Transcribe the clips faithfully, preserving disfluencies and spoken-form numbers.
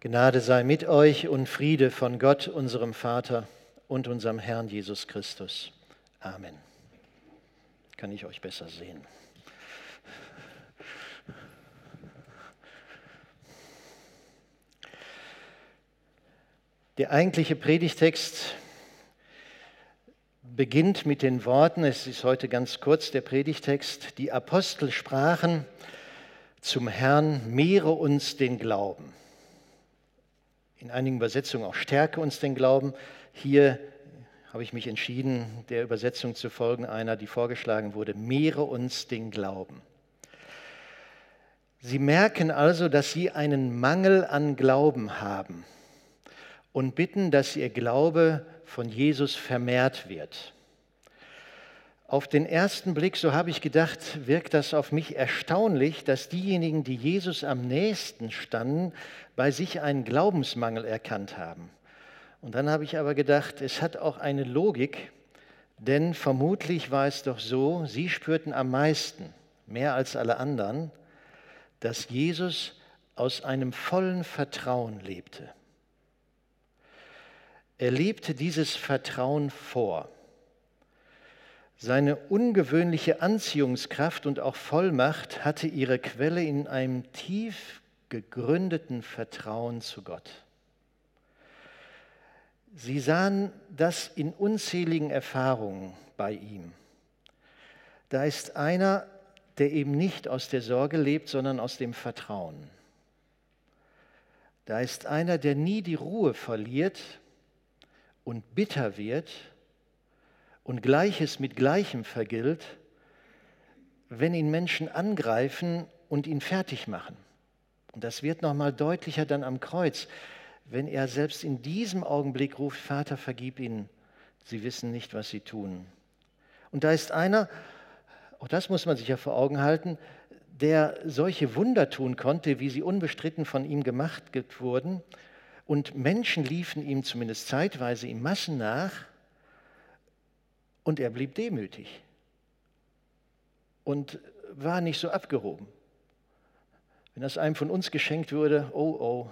Gnade sei mit euch und Friede von Gott, unserem Vater und unserem Herrn Jesus Christus. Amen. Kann ich euch besser sehen? Der eigentliche Predigtext beginnt mit den Worten, es ist heute ganz kurz der Predigtext: Die Apostel sprachen zum Herrn: Mehre uns den Glauben. In einigen Übersetzungen auch: Stärke uns den Glauben. Hier habe ich mich entschieden, der Übersetzung zu folgen, einer, die vorgeschlagen wurde: Mehre uns den Glauben. Sie merken also, dass sie einen Mangel an Glauben haben und bitten, dass ihr Glaube von Jesus vermehrt wird. Auf den ersten Blick, so habe ich gedacht, wirkt das auf mich erstaunlich, dass diejenigen, die Jesus am nächsten standen, bei sich einen Glaubensmangel erkannt haben. Und dann habe ich aber gedacht, es hat auch eine Logik, denn vermutlich war es doch so, sie spürten am meisten, mehr als alle anderen, dass Jesus aus einem vollen Vertrauen lebte. Er lebte dieses Vertrauen vor. Seine ungewöhnliche Anziehungskraft und auch Vollmacht hatte ihre Quelle in einem tief gegründeten Vertrauen zu Gott. Sie sahen das in unzähligen Erfahrungen bei ihm. Da ist einer, der eben nicht aus der Sorge lebt, sondern aus dem Vertrauen. Da ist einer, der nie die Ruhe verliert und bitter wird und Gleiches mit Gleichem vergilt, wenn ihn Menschen angreifen und ihn fertig machen. Und das wird noch mal deutlicher dann am Kreuz, wenn er selbst in diesem Augenblick ruft: Vater, vergib ihnen, sie wissen nicht, was sie tun. Und da ist einer, auch das muss man sich ja vor Augen halten, der solche Wunder tun konnte, wie sie unbestritten von ihm gemacht wurden. Und Menschen liefen ihm zumindest zeitweise in Massen nach und er blieb demütig und war nicht so abgehoben. Wenn das einem von uns geschenkt würde, oh oh,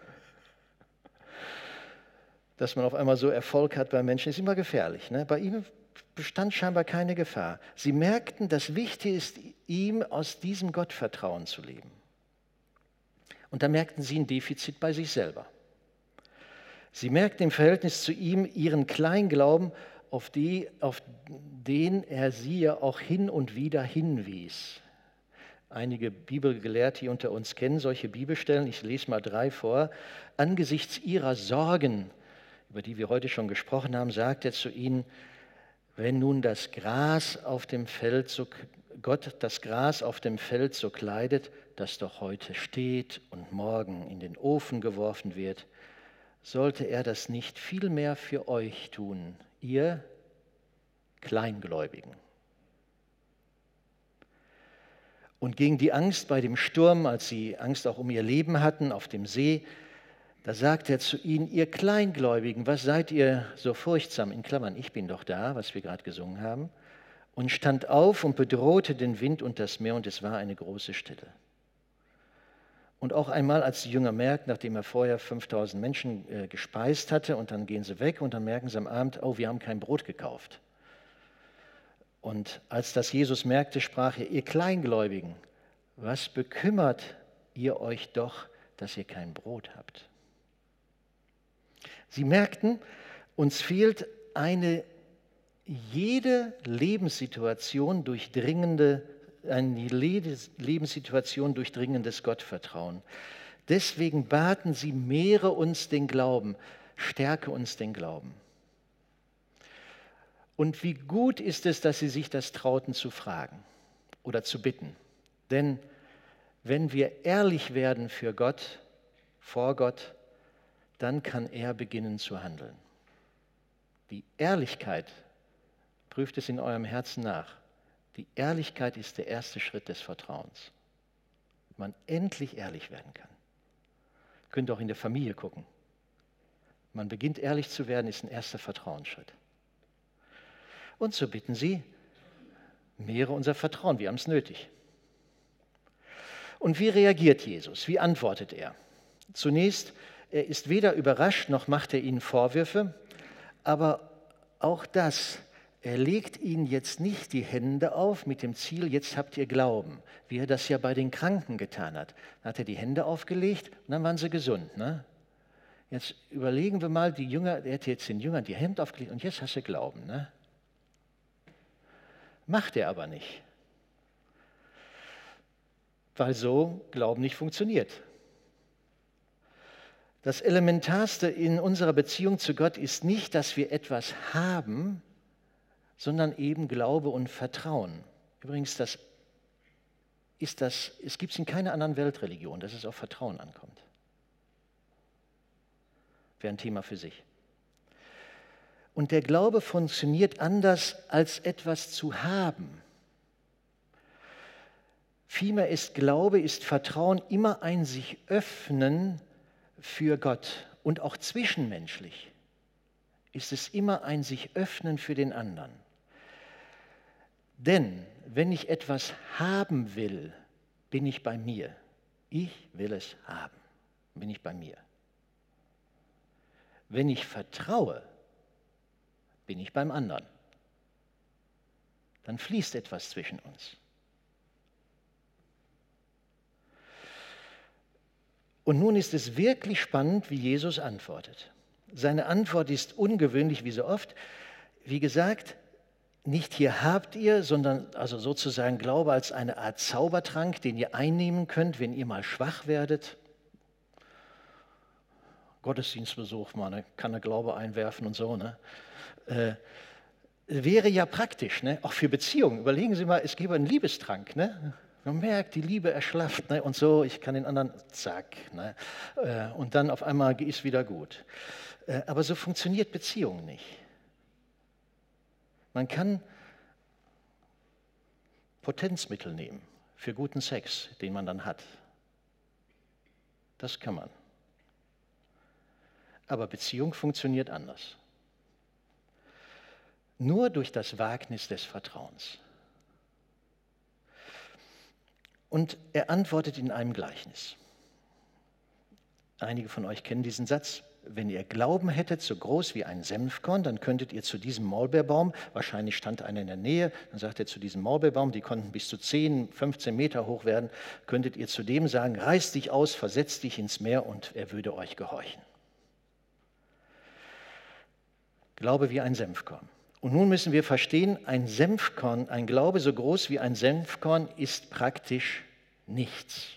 dass man auf einmal so Erfolg hat bei Menschen, ist immer gefährlich. Ne? Bei ihm bestand scheinbar keine Gefahr. Sie merkten, das Wichtige ist, ihm aus diesem Gottvertrauen zu leben. Und da merkten sie ein Defizit bei sich selber. Sie merkten im Verhältnis zu ihm ihren Kleinglauben, auf, die, auf den er sie ja auch hin und wieder hinwies. Einige Bibelgelehrte hier unter uns kennen solche Bibelstellen. Ich lese mal drei vor. Angesichts ihrer Sorgen, über die wir heute schon gesprochen haben, sagt er zu ihnen: Wenn nun das Gras auf dem Feld so, Gott das Gras auf dem Feld so kleidet, das doch heute steht und morgen in den Ofen geworfen wird, sollte er das nicht viel mehr für euch tun, ihr Kleingläubigen? Und gegen die Angst bei dem Sturm, als sie Angst auch um ihr Leben hatten auf dem See, da sagt er zu ihnen: Ihr Kleingläubigen, was seid ihr so furchtsam? In Klammern, ich bin doch da, was wir gerade gesungen haben. Und stand auf und bedrohte den Wind und das Meer, und es war eine große Stille. Und auch einmal, als die Jünger merken, nachdem er vorher fünftausend Menschen äh, gespeist hatte, und dann gehen sie weg und dann merken sie am Abend: Oh, wir haben kein Brot gekauft. Und als das Jesus merkte, sprach er: Ihr Kleingläubigen, was bekümmert ihr euch doch, dass ihr kein Brot habt? Sie merkten, uns fehlt eine jede Lebenssituation durchdringende, eine jede Lebenssituation durchdringendes Gottvertrauen. Deswegen baten sie: Mehre uns den Glauben, stärke uns den Glauben. Und wie gut ist es, dass sie sich das trauten zu fragen oder zu bitten. Denn wenn wir ehrlich werden für Gott, vor Gott, dann kann er beginnen zu handeln. Die Ehrlichkeit, prüft es in eurem Herzen nach, die Ehrlichkeit ist der erste Schritt des Vertrauens. Man endlich ehrlich werden kann. Ihr könnt auch in der Familie gucken. Man beginnt ehrlich zu werden, ist ein erster Vertrauensschritt. Und so bitten sie: Mehre unser Vertrauen, wir haben es nötig. Und wie reagiert Jesus? Wie antwortet er? Zunächst er ist weder überrascht, noch macht er ihnen Vorwürfe, aber auch das, er legt ihnen jetzt nicht die Hände auf mit dem Ziel, jetzt habt ihr Glauben, wie er das ja bei den Kranken getan hat. Dann hat er die Hände aufgelegt und dann waren sie gesund. Ne? Jetzt überlegen wir mal, die Jünger, er hat jetzt den Jüngern die Hände aufgelegt und jetzt hast du Glauben. Ne? Macht er aber nicht, weil so Glauben nicht funktioniert. Das Elementarste in unserer Beziehung zu Gott ist nicht, dass wir etwas haben, sondern eben Glaube und Vertrauen. Übrigens, das ist das, es gibt es in keiner anderen Weltreligion, dass es auf Vertrauen ankommt. Wäre ein Thema für sich. Und der Glaube funktioniert anders, als etwas zu haben. Vielmehr ist Glaube, ist Vertrauen immer ein sich öffnen für Gott und auch zwischenmenschlich ist es immer ein sich öffnen für den anderen. Denn wenn ich etwas haben will, bin ich bei mir. Ich will es haben, bin ich bei mir. Wenn ich vertraue, bin ich beim anderen. Dann fließt etwas zwischen uns. Und nun ist es wirklich spannend, wie Jesus antwortet. Seine Antwort ist ungewöhnlich wie so oft. Wie gesagt, nicht hier habt ihr, sondern also sozusagen Glaube als eine Art Zaubertrank, den ihr einnehmen könnt, wenn ihr mal schwach werdet. Gottesdienstbesuch, man kann der Glaube einwerfen und so. Ne? Äh, wäre ja praktisch, ne? Auch für Beziehungen. Überlegen Sie mal, es gäbe einen Liebestrank. Ne? Man merkt, die Liebe erschlafft, ne? Und so, ich kann den anderen, zack. Ne? Äh, und dann auf einmal ist wieder gut. Äh, aber so funktioniert Beziehung nicht. Man kann Potenzmittel nehmen für guten Sex, den man dann hat. Das kann man. Aber Beziehung funktioniert anders. Nur durch das Wagnis des Vertrauens. Und er antwortet in einem Gleichnis. Einige von euch kennen diesen Satz. Wenn ihr Glauben hättet, so groß wie ein Senfkorn, dann könntet ihr zu diesem Maulbeerbaum, wahrscheinlich stand einer in der Nähe, dann sagt er zu diesem Maulbeerbaum, die konnten bis zu zehn, fünfzehn Meter hoch werden, könntet ihr zu dem sagen, reiß dich aus, versetz dich ins Meer und er würde euch gehorchen. Glaube wie ein Senfkorn. Und nun müssen wir verstehen, ein Senfkorn, ein Glaube so groß wie ein Senfkorn ist praktisch nichts.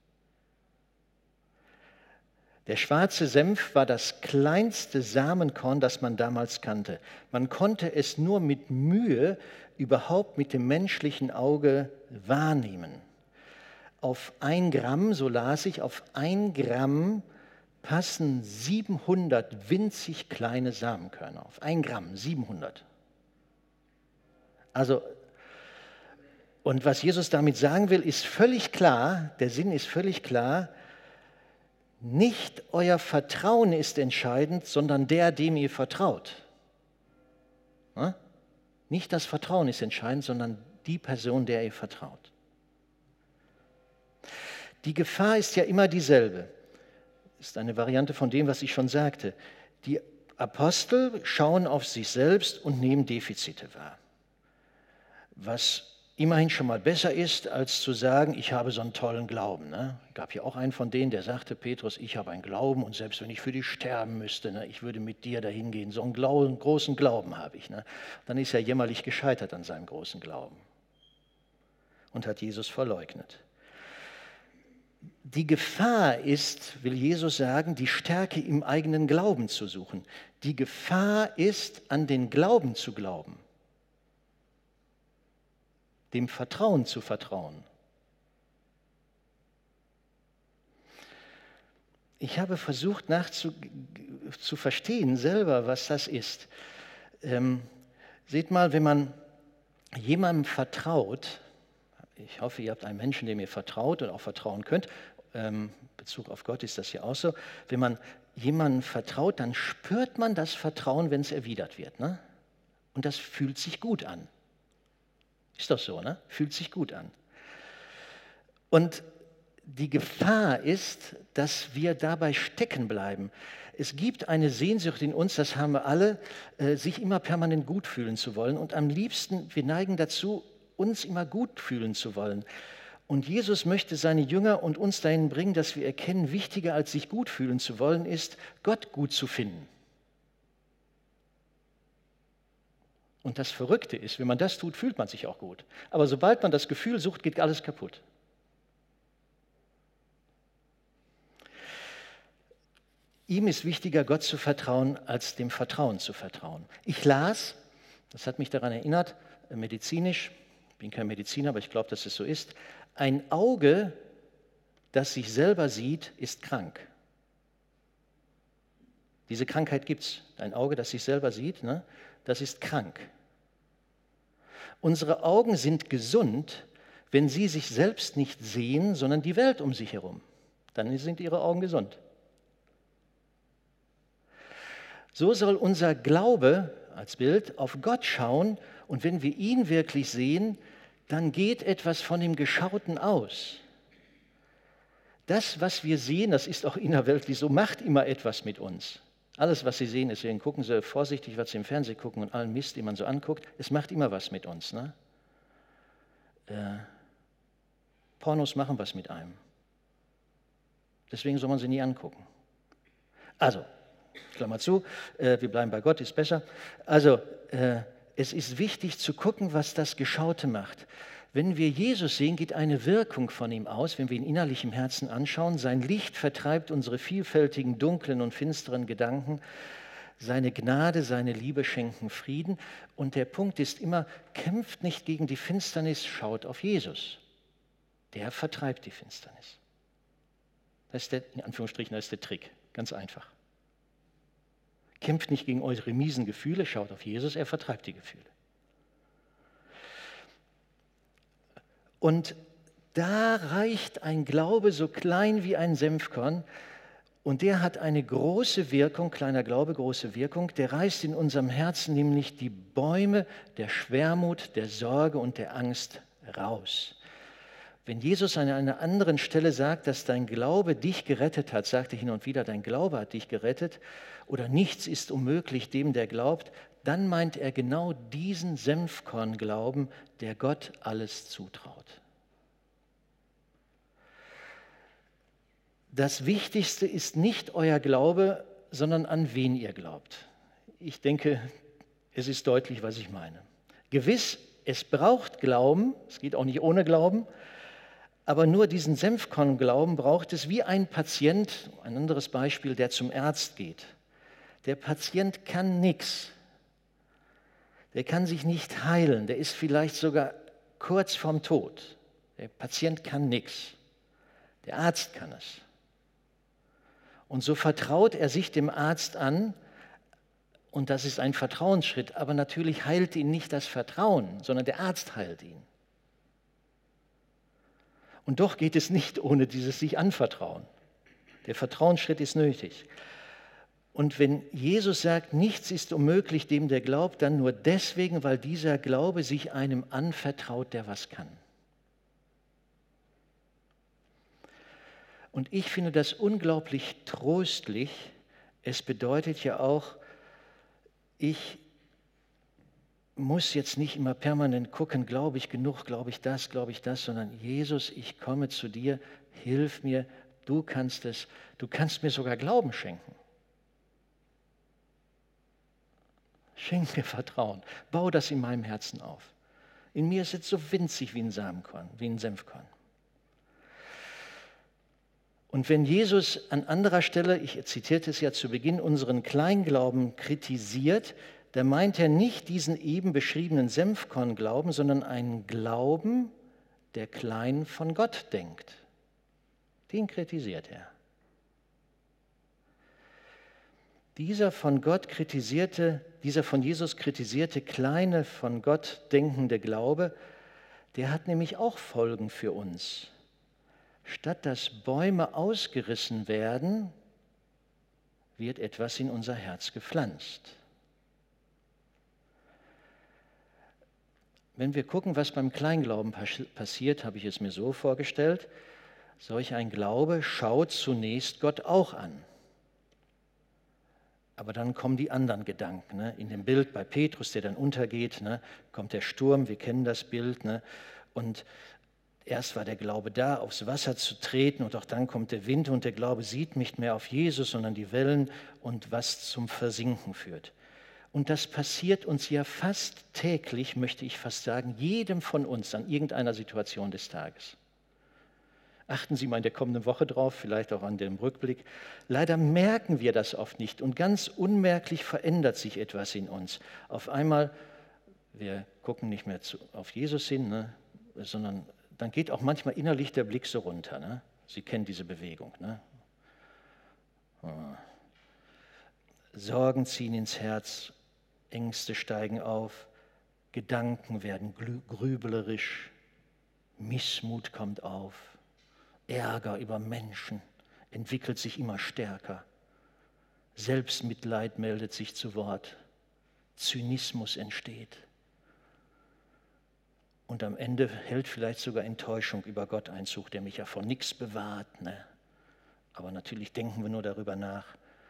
Der schwarze Senf war das kleinste Samenkorn, das man damals kannte. Man konnte es nur mit Mühe überhaupt mit dem menschlichen Auge wahrnehmen. Auf ein Gramm, so las ich, auf ein Gramm passen siebenhundert winzig kleine Samenkörner. Auf ein Gramm, siebenhundert. Also, und was Jesus damit sagen will, ist völlig klar, der Sinn ist völlig klar, nicht euer Vertrauen ist entscheidend, sondern der, dem ihr vertraut. Ja? Nicht das Vertrauen ist entscheidend, sondern die Person, der ihr vertraut. Die Gefahr ist ja immer dieselbe. Das ist eine Variante von dem, was ich schon sagte. Die Apostel schauen auf sich selbst und nehmen Defizite wahr. Was immerhin schon mal besser ist, als zu sagen, ich habe so einen tollen Glauben. Ne? Es gab ja auch einen von denen, der sagte, Petrus, ich habe einen Glauben und selbst wenn ich für dich sterben müsste, ne, ich würde mit dir dahin gehen. So einen Glauben, großen Glauben habe ich. Ne? Dann ist er jämmerlich gescheitert an seinem großen Glauben und hat Jesus verleugnet. Die Gefahr ist, will Jesus sagen, die Stärke im eigenen Glauben zu suchen. Die Gefahr ist, an den Glauben zu glauben. Dem Vertrauen zu vertrauen. Ich habe versucht nachzu zu verstehen selber, was das ist. Ähm, seht mal, wenn man jemandem vertraut, ich hoffe, ihr habt einen Menschen, dem ihr vertraut und auch vertrauen könnt, ähm, Bezug auf Gott ist das ja auch so, wenn man jemandem vertraut, dann spürt man das Vertrauen, wenn es erwidert wird. Ne? Und das fühlt sich gut an. Ist doch so, ne? Fühlt sich gut an. Und die Gefahr ist, dass wir dabei stecken bleiben. Es gibt eine Sehnsucht in uns, das haben wir alle, äh, sich immer permanent gut fühlen zu wollen. Und am liebsten, wir neigen dazu, uns immer gut fühlen zu wollen. Und Jesus möchte seine Jünger und uns dahin bringen, dass wir erkennen, wichtiger als sich gut fühlen zu wollen, ist, Gott gut zu finden. Und das Verrückte ist, wenn man das tut, fühlt man sich auch gut. Aber sobald man das Gefühl sucht, geht alles kaputt. Ihm ist wichtiger, Gott zu vertrauen, als dem Vertrauen zu vertrauen. Ich las, das hat mich daran erinnert, medizinisch, ich bin kein Mediziner, aber ich glaube, dass es so ist, ein Auge, das sich selber sieht, ist krank. Diese Krankheit gibt es. Ein Auge, das sich selber sieht, ne, das ist krank. Unsere Augen sind gesund, wenn sie sich selbst nicht sehen, sondern die Welt um sich herum. Dann sind ihre Augen gesund. So soll unser Glaube als Bild auf Gott schauen, und wenn wir ihn wirklich sehen, dann geht etwas von dem Geschauten aus. Das, was wir sehen, das ist auch innerweltlich so, macht immer etwas mit uns. Alles, was Sie sehen, deswegen gucken Sie vorsichtig, was Sie im Fernsehen gucken und allen Mist, den man so anguckt, es macht immer was mit uns. Ne? Äh, Pornos machen was mit einem. Deswegen soll man sie nie angucken. Also, Klammer zu, äh, wir bleiben bei Gott, ist besser. Also, äh, es ist wichtig zu gucken, was das Geschaute macht. Wenn wir Jesus sehen, geht eine Wirkung von ihm aus, wenn wir ihn innerlich im Herzen anschauen. Sein Licht vertreibt unsere vielfältigen, dunklen und finsteren Gedanken. Seine Gnade, seine Liebe schenken Frieden. Und der Punkt ist immer, kämpft nicht gegen die Finsternis, schaut auf Jesus. Der vertreibt die Finsternis. Das ist der, in Anführungsstrichen, das ist der Trick, ganz einfach. Kämpft nicht gegen eure miesen Gefühle, schaut auf Jesus, er vertreibt die Gefühle. Und da reicht ein Glaube so klein wie ein Senfkorn, und der hat eine große Wirkung, kleiner Glaube, große Wirkung, der reißt in unserem Herzen nämlich die Bäume der Schwermut, der Sorge und der Angst raus. Wenn Jesus an einer anderen Stelle sagt, dass dein Glaube dich gerettet hat, sagt er hin und wieder, dein Glaube hat dich gerettet, oder nichts ist unmöglich dem, der glaubt, dann meint er genau diesen Senfkornglauben, der Gott alles zutraut. Das Wichtigste ist nicht euer Glaube, sondern an wen ihr glaubt. Ich denke, es ist deutlich, was ich meine. Gewiss, es braucht Glauben, es geht auch nicht ohne Glauben, aber nur diesen Senfkornglauben braucht es wie ein Patient, ein anderes Beispiel, der zum Arzt geht. Der Patient kann nichts. Der kann sich nicht heilen, der ist vielleicht sogar kurz vorm Tod. Der Patient kann nichts. Der Arzt kann es. Und so vertraut er sich dem Arzt an, und das ist ein Vertrauensschritt, aber natürlich heilt ihn nicht das Vertrauen, sondern der Arzt heilt ihn. Und doch geht es nicht ohne dieses sich anvertrauen. Der Vertrauensschritt ist nötig. Und wenn Jesus sagt, nichts ist unmöglich dem, der glaubt, dann nur deswegen, weil dieser Glaube sich einem anvertraut, der was kann. Und ich finde das unglaublich tröstlich. Es bedeutet ja auch, ich muss jetzt nicht immer permanent gucken, glaube ich genug, glaube ich das, glaube ich das, sondern Jesus, ich komme zu dir, hilf mir, du kannst es, du kannst mir sogar Glauben schenken. Schenk mir Vertrauen, bau das in meinem Herzen auf. In mir ist es so winzig wie ein Samenkorn, wie ein Senfkorn. Und wenn Jesus an anderer Stelle, ich zitierte es ja zu Beginn, unseren Kleinglauben kritisiert, dann meint er nicht diesen eben beschriebenen Senfkornglauben, sondern einen Glauben, der klein von Gott denkt. Den kritisiert er. Dieser von Gott kritisierte, dieser von Jesus kritisierte kleine, von Gott denkende Glaube, der hat nämlich auch Folgen für uns. Statt dass Bäume ausgerissen werden, wird etwas in unser Herz gepflanzt. Wenn wir gucken, was beim Kleinglauben passiert, habe ich es mir so vorgestellt. Solch ein Glaube schaut zunächst Gott auch an. Aber dann kommen die anderen Gedanken. Ne? In dem Bild bei Petrus, der dann untergeht, ne? kommt der Sturm, wir kennen das Bild. Ne? Und erst war der Glaube da, aufs Wasser zu treten, und auch dann kommt der Wind und der Glaube sieht nicht mehr auf Jesus, sondern die Wellen und was zum Versinken führt. Und das passiert uns ja fast täglich, möchte ich fast sagen, jedem von uns an irgendeiner Situation des Tages. Achten Sie mal in der kommenden Woche drauf, vielleicht auch an dem Rückblick. Leider merken wir das oft nicht und ganz unmerklich verändert sich etwas in uns. Auf einmal, wir gucken nicht mehr zu, auf Jesus hin, ne, sondern dann geht auch manchmal innerlich der Blick so runter. Ne? Sie kennen diese Bewegung. Ne? Sorgen ziehen ins Herz, Ängste steigen auf, Gedanken werden grüblerisch, Missmut kommt auf, Ärger über Menschen entwickelt sich immer stärker, Selbstmitleid meldet sich zu Wort, Zynismus entsteht. Und am Ende hält vielleicht sogar Enttäuschung über Gott Einzug, der mich ja vor nichts bewahrt. Ne? Aber natürlich denken wir nur darüber nach.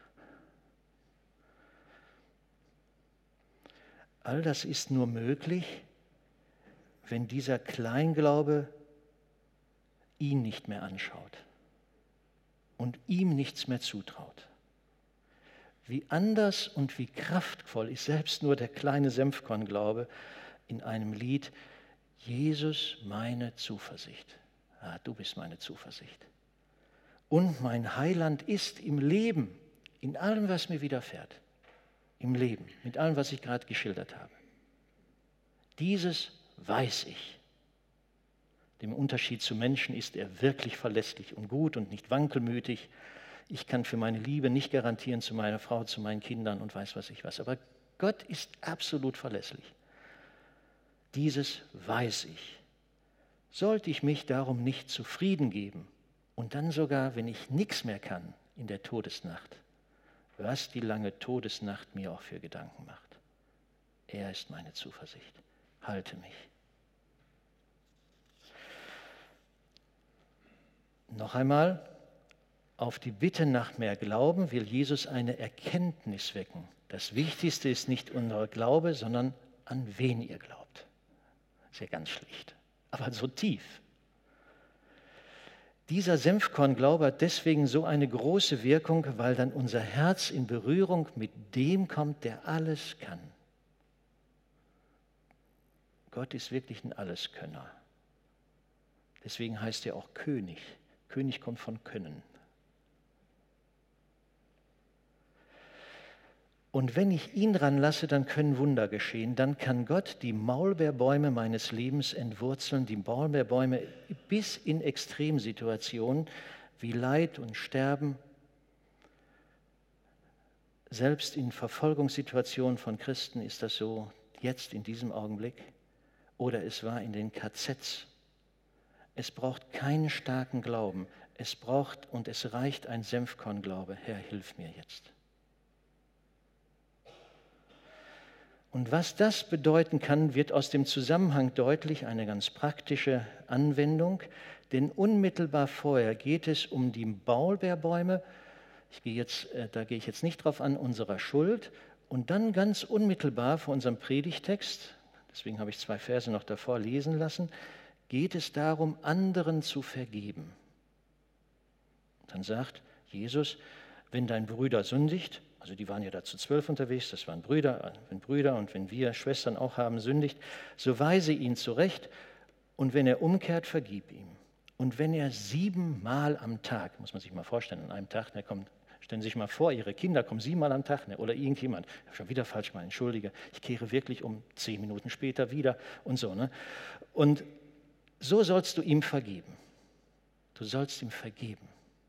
All das ist nur möglich, wenn dieser Kleinglaube ihn nicht mehr anschaut und ihm nichts mehr zutraut. Wie anders und wie kraftvoll ist selbst nur der kleine Senfkornglaube in einem Lied: Jesus, meine Zuversicht. Ah, du bist meine Zuversicht. Und mein Heiland ist im Leben, in allem, was mir widerfährt. Im Leben, mit allem, was ich gerade geschildert habe. Dieses weiß ich. Im Unterschied zu Menschen ist er wirklich verlässlich und gut und nicht wankelmütig. Ich kann für meine Liebe nicht garantieren zu meiner Frau, zu meinen Kindern und weiß was ich was. Aber Gott ist absolut verlässlich. Dieses weiß ich. Sollte ich mich darum nicht zufrieden geben und dann sogar, wenn ich nichts mehr kann in der Todesnacht, was die lange Todesnacht mir auch für Gedanken macht. Er ist meine Zuversicht. Halte mich. Noch einmal, auf die Bitte nach mehr Glauben will Jesus eine Erkenntnis wecken. Das Wichtigste ist nicht unser Glaube, sondern an wen ihr glaubt. Ist ja ganz schlicht, aber so tief. Dieser Senfkornglaube hat deswegen so eine große Wirkung, weil dann unser Herz in Berührung mit dem kommt, der alles kann. Gott ist wirklich ein Alleskönner. Deswegen heißt er auch König. König kommt von Können. Und wenn ich ihn dran lasse, dann können Wunder geschehen. Dann kann Gott die Maulbeerbäume meines Lebens entwurzeln, die Maulbeerbäume bis in Extremsituationen wie Leid und Sterben. Selbst in Verfolgungssituationen von Christen ist das so, jetzt in diesem Augenblick. Oder es war in den K Zs. Es braucht keinen starken Glauben. Es braucht und es reicht ein Senfkornglaube. Herr, hilf mir jetzt. Und was das bedeuten kann, wird aus dem Zusammenhang deutlich, eine ganz praktische Anwendung. Denn unmittelbar vorher geht es um die Maulbeerbäume, ich gehe jetzt, da gehe ich jetzt nicht drauf an, unserer Schuld. Und dann ganz unmittelbar vor unserem Predigtext, deswegen habe ich zwei Verse noch davor lesen lassen, geht es darum, anderen zu vergeben. Dann sagt Jesus, wenn dein Bruder sündigt, also die waren ja da zu zwölf unterwegs, das waren Brüder, wenn Brüder und wenn wir Schwestern auch haben, sündigt, so weise ihn zurecht und wenn er umkehrt, vergib ihm. Und wenn er siebenmal am Tag, muss man sich mal vorstellen, an einem Tag, der kommt, stellen Sie sich mal vor, Ihre Kinder kommen siebenmal am Tag, ne, oder irgendjemand, ich habe schon wieder falsch gemacht, entschuldige, ich kehre wirklich um zehn Minuten später wieder und so. Ne? Und so sollst du ihm vergeben. Du sollst ihm vergeben.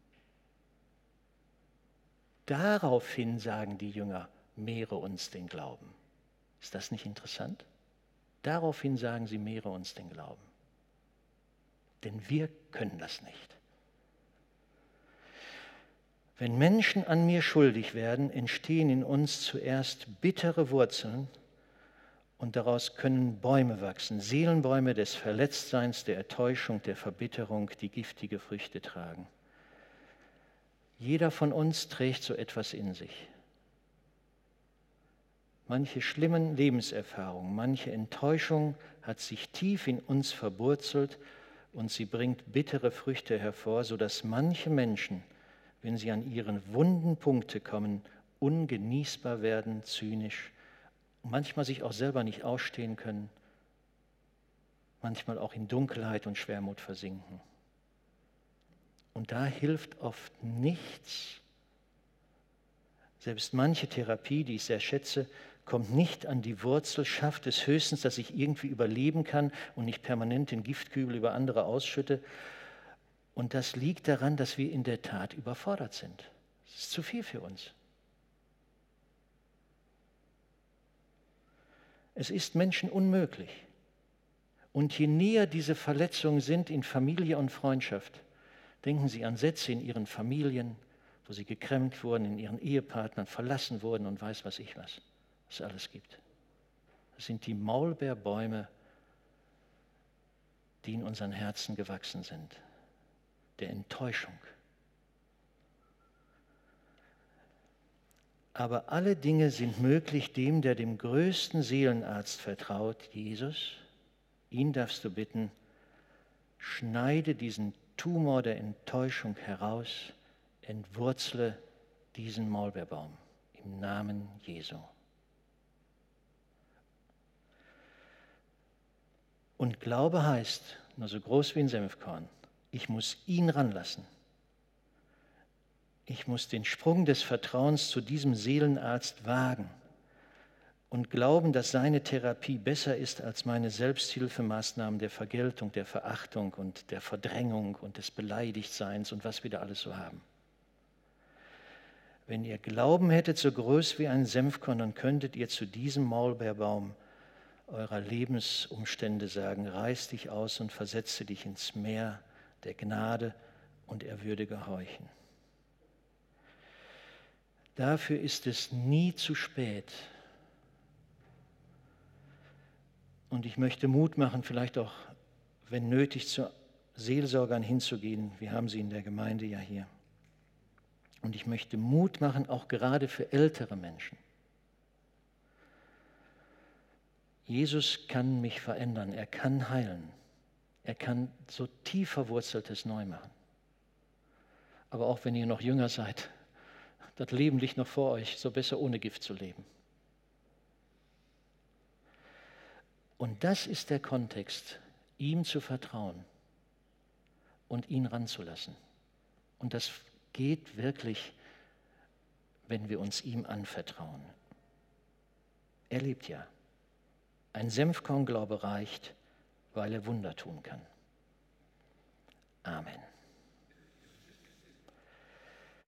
Daraufhin sagen die Jünger, mehre uns den Glauben. Ist das nicht interessant? Daraufhin sagen sie, mehre uns den Glauben. Denn wir können das nicht. Wenn Menschen an mir schuldig werden, entstehen in uns zuerst bittere Wurzeln Und daraus können Bäume wachsen, Seelenbäume des Verletztseins, der Enttäuschung, der Verbitterung, die giftige Früchte tragen. Jeder von uns trägt so etwas in sich. Manche schlimmen Lebenserfahrungen, manche Enttäuschung hat sich tief in uns verwurzelt und sie bringt bittere Früchte hervor, sodass manche Menschen, wenn sie an ihren wunden Punkte kommen, ungenießbar werden, zynisch, manchmal sich auch selber nicht ausstehen können, manchmal auch in Dunkelheit und Schwermut versinken. Und da hilft oft nichts. Selbst manche Therapie, die ich sehr schätze, kommt nicht an die Wurzel, schafft es höchstens, dass ich irgendwie überleben kann und nicht permanent den Giftkübel über andere ausschütte. Und das liegt daran, dass wir in der Tat überfordert sind. Es ist zu viel für uns. Es ist Menschen unmöglich. Und je näher diese Verletzungen sind in Familie und Freundschaft, denken Sie an Sätze in Ihren Familien, wo Sie gekränkt wurden, in Ihren Ehepartnern verlassen wurden und weiß was ich was, was es alles gibt. Das sind die Maulbeerbäume, die in unseren Herzen gewachsen sind, der Enttäuschung. Aber alle Dinge sind möglich dem, der dem größten Seelenarzt vertraut, Jesus. Ihn darfst du bitten, schneide diesen Tumor der Enttäuschung heraus, entwurzle diesen Maulbeerbaum im Namen Jesu. Und Glaube heißt, nur so groß wie ein Senfkorn, ich muss ihn ranlassen. Ich muss den Sprung des Vertrauens zu diesem Seelenarzt wagen und glauben, dass seine Therapie besser ist als meine Selbsthilfemaßnahmen der Vergeltung, der Verachtung und der Verdrängung und des Beleidigtseins und was wir da alles so haben. Wenn ihr Glauben hättet, so groß wie ein Senfkorn, dann könntet ihr zu diesem Maulbeerbaum eurer Lebensumstände sagen, reiß dich aus und versetze dich ins Meer der Gnade und er würde gehorchen. Dafür ist es nie zu spät. Und ich möchte Mut machen, vielleicht auch, wenn nötig, zu Seelsorgern hinzugehen. Wir haben sie in der Gemeinde ja hier. Und ich möchte Mut machen, auch gerade für ältere Menschen. Jesus kann mich verändern, er kann heilen. Er kann so tief Verwurzeltes neu machen. Aber auch wenn ihr noch jünger seid, das Leben liegt noch vor euch, so besser ohne Gift zu leben. Und das ist der Kontext, ihm zu vertrauen und ihn ranzulassen. Und das geht wirklich, wenn wir uns ihm anvertrauen. Er lebt ja. Ein Senfkornglaube reicht, weil er Wunder tun kann. Amen.